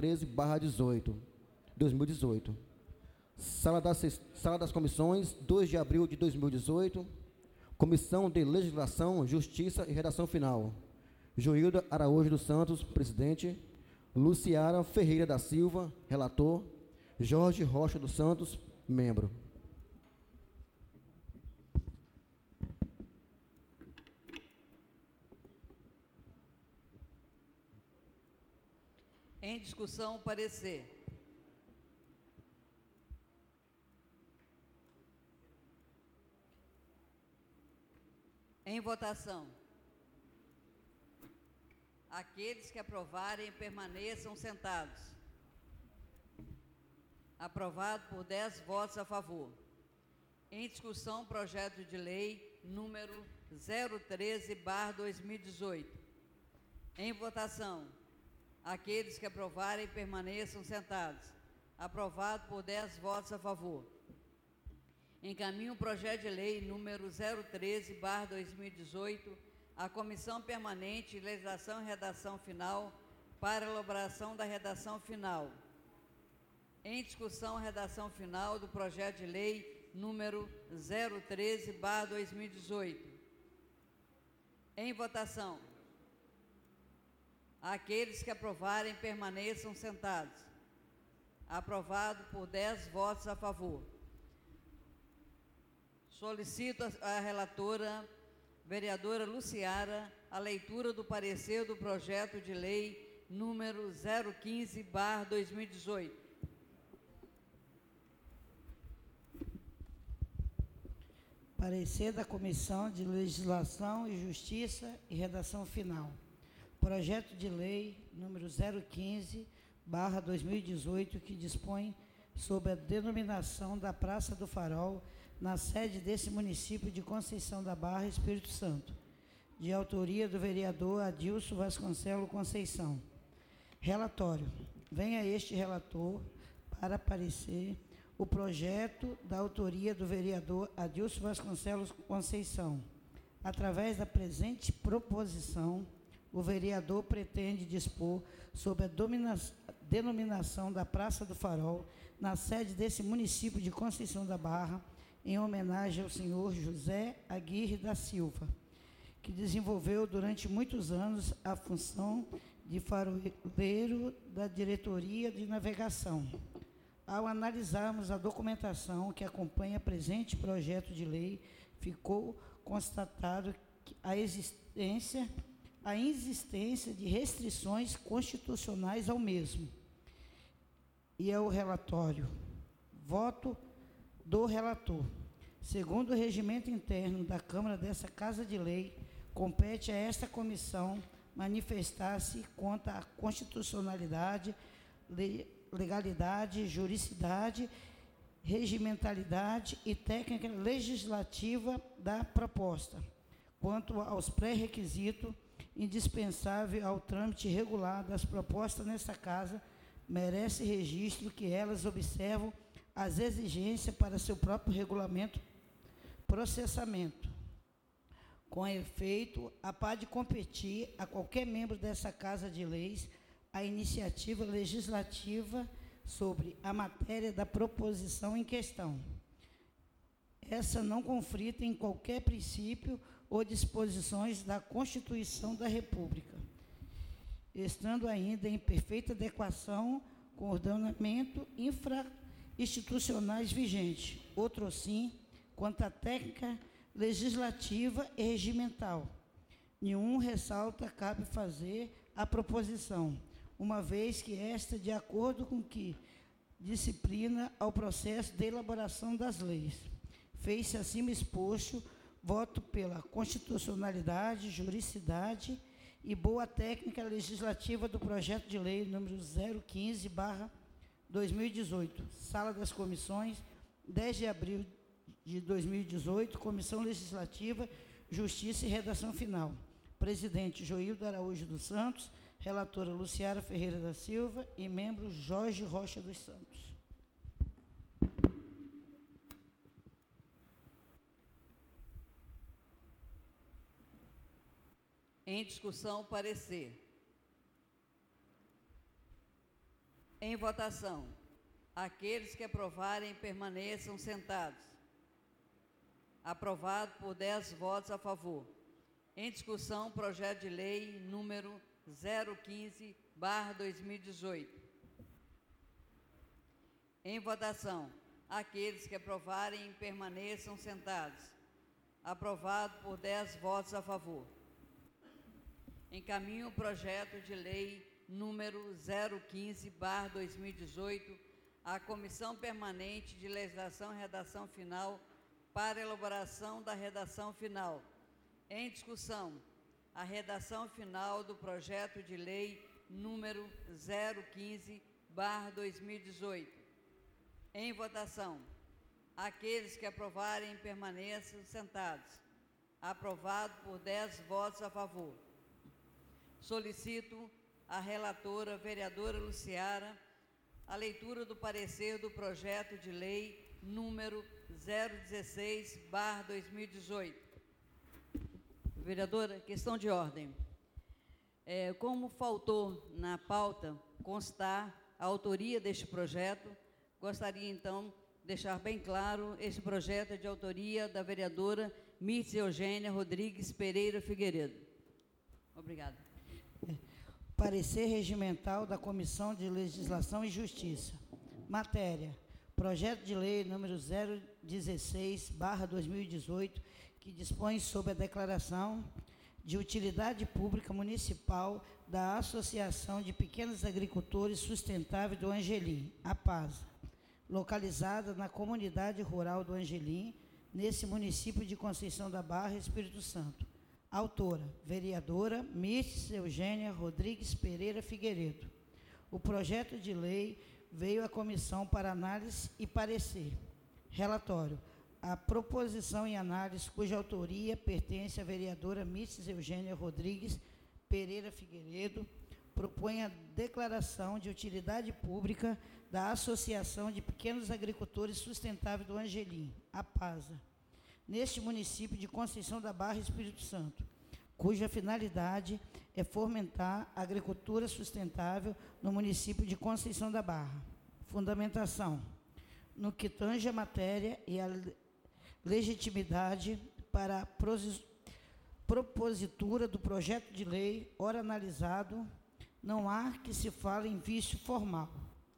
S8: 013/2018. Sala das Comissões, 2 de abril de 2018. Comissão de Legislação, Justiça e Redação Final. Joilda Araújo dos Santos, presidente. Luciara Ferreira da Silva, relator. Jorge Rocha dos Santos, membro.
S2: Em discussão, o parecer. Em votação. Aqueles que aprovarem permaneçam sentados. Aprovado por 10 votos a favor. Em discussão, projeto de lei número 013/2018. Em votação. Aqueles que aprovarem permaneçam sentados. Aprovado por 10 votos a favor. Encaminho o projeto de lei número 013/2018 à Comissão Permanente de Legislação e Redação Final para elaboração da redação final. Em discussão, a redação final do projeto de lei número 013/2018. Em votação. Aqueles que aprovarem permaneçam sentados. Aprovado por 10 votos a favor. Solicito à relatora, vereadora Luciara, a leitura do parecer do projeto de lei número 015/2018.
S4: Parecer da Comissão de Legislação e Justiça e redação final. Projeto de lei número 015/2018, que dispõe sobre a denominação da Praça do Farol na sede desse município de Conceição da Barra, Espírito Santo, de autoria do vereador Adilson Vasconcelos Conceição. Relatório. Venha este relator para parecer o projeto da autoria do vereador Adilson Vasconcelos Conceição. Através da presente proposição, o vereador pretende dispor sobre a denominação da Praça do Farol na sede desse município de Conceição da Barra, em homenagem ao senhor José Aguirre da Silva, que desenvolveu durante muitos anos a função de faroleiro da Diretoria de Navegação. Ao analisarmos a documentação que acompanha presente projeto de lei, ficou constatado que a existência de restrições constitucionais ao mesmo. E é o relatório. Voto do relator. Segundo o regimento interno da Câmara dessa Casa de Lei, compete a esta comissão manifestar-se quanto à constitucionalidade, legalidade, juridicidade, regimentalidade e técnica legislativa da proposta, quanto aos pré-requisitos indispensáveis ao trâmite regular das propostas nesta casa, merece registro que elas observam as exigências para seu próprio regulamento, processamento. Com efeito, a par de competir a qualquer membro dessa Casa de Leis a iniciativa legislativa sobre a matéria da proposição em questão. Essa não conflita em qualquer princípio ou disposições da Constituição da República, estando ainda em perfeita adequação com o ordenamento infrainstitucionais vigente. Outro sim, quanto à técnica legislativa e regimental. Nenhum ressalta cabe fazer a proposição, uma vez que esta, de acordo com que disciplina ao processo de elaboração das leis. Fez-se acima exposto, voto pela constitucionalidade, juridicidade e boa técnica legislativa do projeto de lei número 015/2018. Sala das Comissões, 10 de abril de 2018, Comissão Legislativa, Justiça e Redação Final. Presidente Joildo Araújo dos Santos, relatora Luciara Ferreira da Silva e membro Jorge Rocha dos Santos.
S2: Em discussão, parecer. Em votação. Aqueles que aprovarem permaneçam sentados. Aprovado por 10 votos a favor. Em discussão, projeto de lei número 015/2018. Em votação. Aqueles que aprovarem permaneçam sentados. Aprovado por 10 votos a favor. Encaminho o projeto de lei número 015/2018 à Comissão Permanente de Legislação e Redação Final para elaboração da redação final. Em discussão, a redação final do projeto de lei número 015/2018. Em votação, aqueles que aprovarem permaneçam sentados. Aprovado por 10 votos a favor. Solicito à relatora, vereadora Luciara, a leitura do parecer do projeto de lei número 016/2018. Vereadora, questão de ordem. Como faltou na pauta constar a autoria deste projeto, gostaria então de deixar bem claro, este projeto é de autoria da vereadora Mirtz Eugênia Rodrigues Pereira Figueiredo. Obrigada.
S4: Parecer regimental da Comissão de Legislação e Justiça. Matéria: projeto de lei número 16/2018, que dispõe sobre a declaração de utilidade pública municipal da Associação de Pequenos Agricultores Sustentáveis do Angelim, APASA, localizada na comunidade rural do Angelim, nesse município de Conceição da Barra, Espírito Santo. Autora, vereadora Mirtes Eugênia Rodrigues Pereira Figueiredo. O projeto de lei veio à comissão para análise e parecer. Relatório. A proposição em análise, cuja autoria pertence à vereadora Mirtes Eugênia Rodrigues Pereira Figueiredo, propõe a declaração de utilidade pública da Associação de Pequenos Agricultores Sustentáveis do Angelim, APASA, neste município de Conceição da Barra, Espírito Santo, cuja finalidade é fomentar a agricultura sustentável no município de Conceição da Barra. Fundamentação. No que tange a matéria e a legitimidade para a propositura do projeto de lei, ora analisado, não há que se fale em vício formal.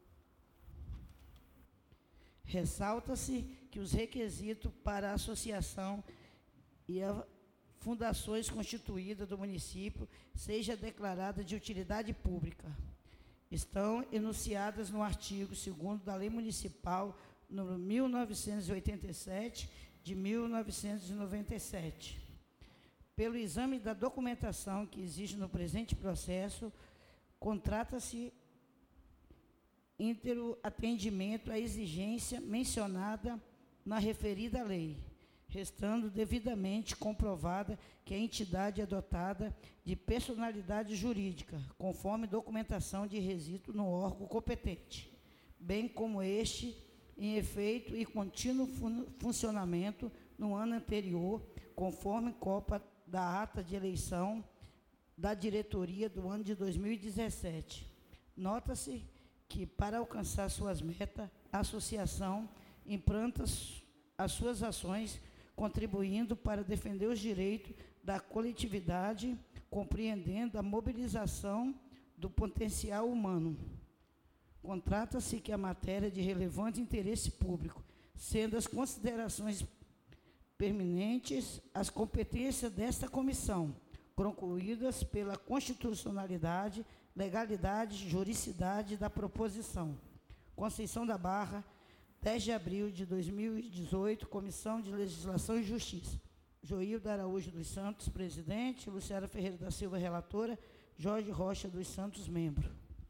S4: Ressalta-se que os requisitos para a associação e a fundações constituídas do município seja declarada de utilidade pública. Estão enunciadas no artigo 2º da Lei Municipal número 1987, de 1997. Pelo exame da documentação que existe no presente processo, contrata-se íntegro atendimento à exigência mencionada na referida lei, restando devidamente comprovada que a entidade é dotada de personalidade jurídica, conforme documentação de resíduo no órgão competente, bem como este em efeito e contínuo funcionamento no ano anterior, conforme cópia da ata de eleição da diretoria do ano de 2017. Nota-se que, para alcançar suas metas, a associação implanta as suas ações, contribuindo para defender os direitos da coletividade, compreendendo a mobilização do potencial humano. Contrata-se que a matéria de relevante interesse público, sendo as considerações permanentes as competências desta comissão, concluídas pela constitucionalidade, legalidade e juridicidade da proposição. Conceição da Barra, 10 de abril de 2018, Comissão de Legislação e Justiça. Joildo Araújo dos Santos, presidente. Luciana Ferreira da Silva, relatora. Jorge Rocha dos Santos, membro.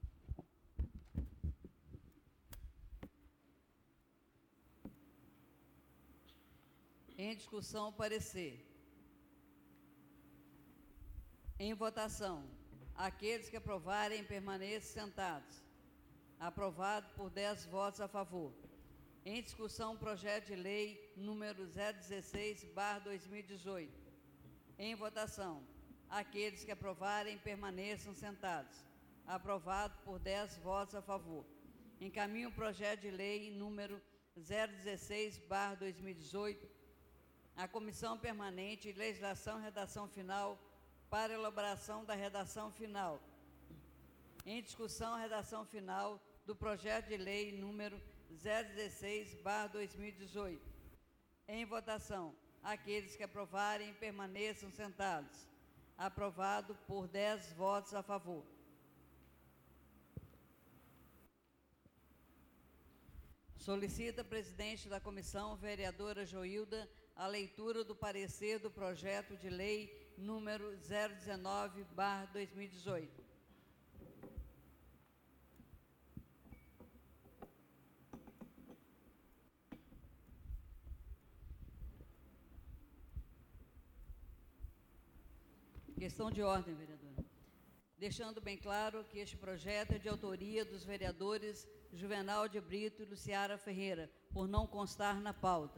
S2: Em discussão, o parecer. Em votação. Aqueles que aprovarem, permaneçam sentados. Aprovado por 10 votos a favor. Em discussão, projeto de lei número 016/2018. Em votação. Aqueles que aprovarem, permaneçam sentados. Aprovado por 10 votos a favor. Encaminho o projeto de lei número 016/2018 à Comissão Permanente de Legislação e Redação Final para elaboração da redação final. Em discussão, a redação final do projeto de lei número 016/2018. Em votação, aqueles que aprovarem, permaneçam sentados. Aprovado por 10 votos a favor. Solicita a presidente da comissão, vereadora Joilda, a leitura do parecer do projeto de lei número 019/2018. Questão de ordem, vereadora. Deixando bem claro que este projeto é de autoria dos vereadores Juvenal de Brito e Luciara Ferreira, por não constar na pauta.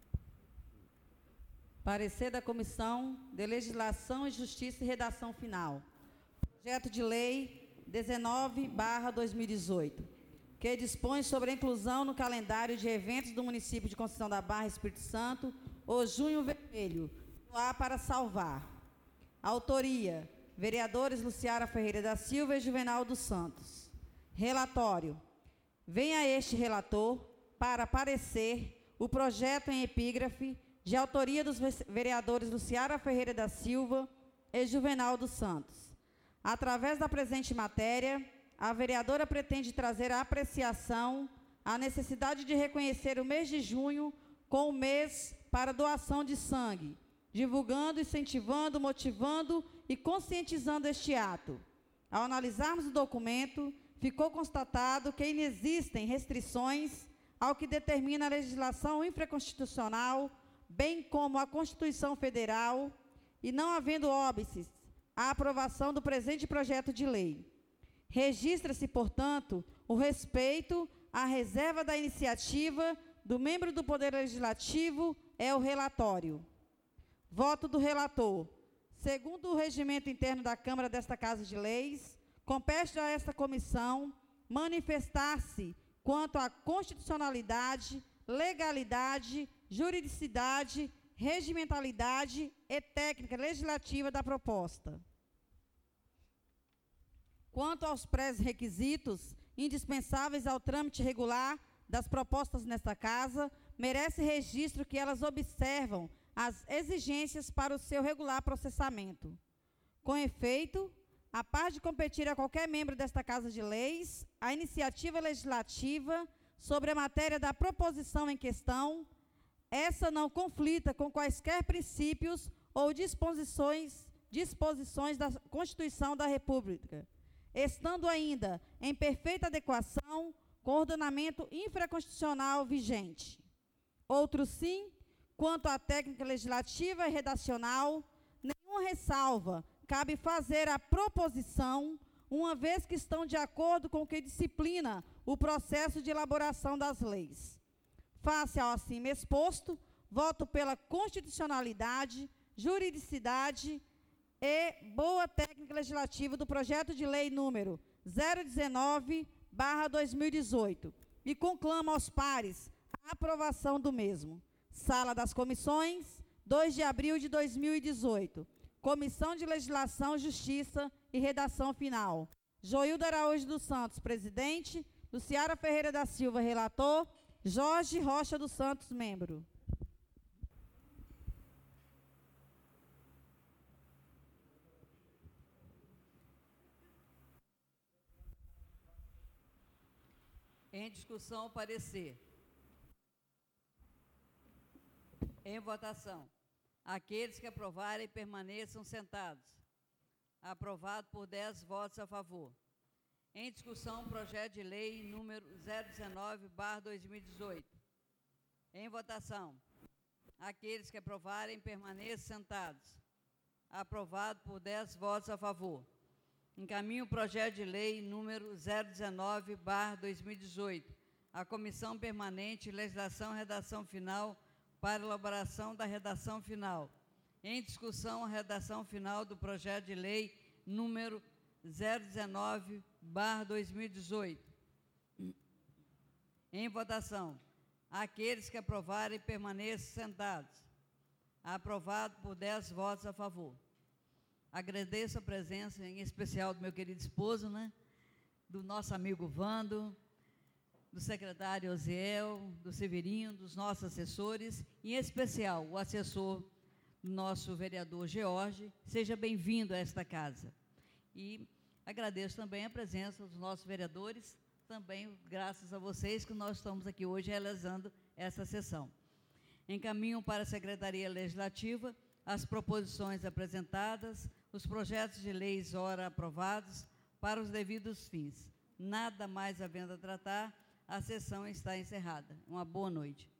S7: Parecer da Comissão de Legislação e Justiça e Redação Final. Projeto de Lei 19/2018, que dispõe sobre a inclusão no calendário de eventos do município de Conceição da Barra, Espírito Santo, o Junho Vermelho, no ar para salvar. Autoria, vereadores Luciara Ferreira da Silva e Juvenal dos Santos. Relatório. Venha este relator para parecer o projeto em epígrafe, de autoria dos vereadores Luciara Ferreira da Silva e Juvenal dos Santos. Através da presente matéria, a vereadora pretende trazer à apreciação a necessidade de reconhecer o mês de junho como mês para doação de sangue, divulgando, incentivando, motivando e conscientizando este ato. Ao analisarmos o documento, ficou constatado que inexistem restrições ao que determina a legislação infraconstitucional, bem como a Constituição Federal, e não havendo óbices à aprovação do presente projeto de lei. Registra-se, portanto, o respeito à reserva da iniciativa do membro do Poder Legislativo é o relatório. Voto do relator. Segundo o regimento interno da Câmara desta Casa de Leis, compete a esta comissão manifestar-se quanto à constitucionalidade, legalidade, juridicidade, regimentalidade e técnica legislativa da proposta. Quanto aos pré-requisitos indispensáveis ao trâmite regular das propostas nesta Casa, merece registro que elas observam as exigências para o seu regular processamento. Com efeito, a par de competir a qualquer membro desta Casa de Leis, a iniciativa legislativa sobre a matéria da proposição em questão, essa não conflita com quaisquer princípios ou disposições da Constituição da República, estando ainda em perfeita adequação com o ordenamento infraconstitucional vigente. Outro sim, quanto à técnica legislativa e redacional, nenhuma ressalva cabe fazer à proposição, uma vez que estão de acordo com o que disciplina o processo de elaboração das leis. Face ao acima exposto, voto pela constitucionalidade, juridicidade e boa técnica legislativa do projeto de lei número 019/2018 e conclamo aos pares a aprovação do mesmo. Sala das Comissões, 2 de abril de 2018. Comissão de Legislação, Justiça e Redação Final. Joilda Araújo dos Santos, presidente. Luciara Ferreira da Silva, relator. Jorge Rocha dos Santos, membro.
S2: Em discussão, o parecer. Em votação. Aqueles que aprovarem permaneçam sentados. Aprovado por 10 votos a favor. Em discussão, projeto de lei número 019/2018. Em votação. Aqueles que aprovarem permaneçam sentados. Aprovado por 10 votos a favor. Encaminho o projeto de lei número 019/2018. A Comissão Permanente, Legislação e Redação Final para elaboração da redação final. Em discussão, a redação final do projeto de lei número 019/2018. Em votação. Aqueles que aprovarem permaneçam sentados. Aprovado por 10 votos a favor. Agradeço a presença, em especial, do meu querido esposo, do nosso amigo Vando, do secretário Osiel, do Severino, dos nossos assessores, e, em especial, o assessor do nosso vereador George. Seja bem-vindo a esta casa. E agradeço também a presença dos nossos vereadores, também graças a vocês que nós estamos aqui hoje realizando essa sessão. Encaminho para a Secretaria Legislativa as proposições apresentadas, os projetos de leis ora aprovados para os devidos fins. Nada mais havendo a tratar, a sessão está encerrada. Uma boa noite.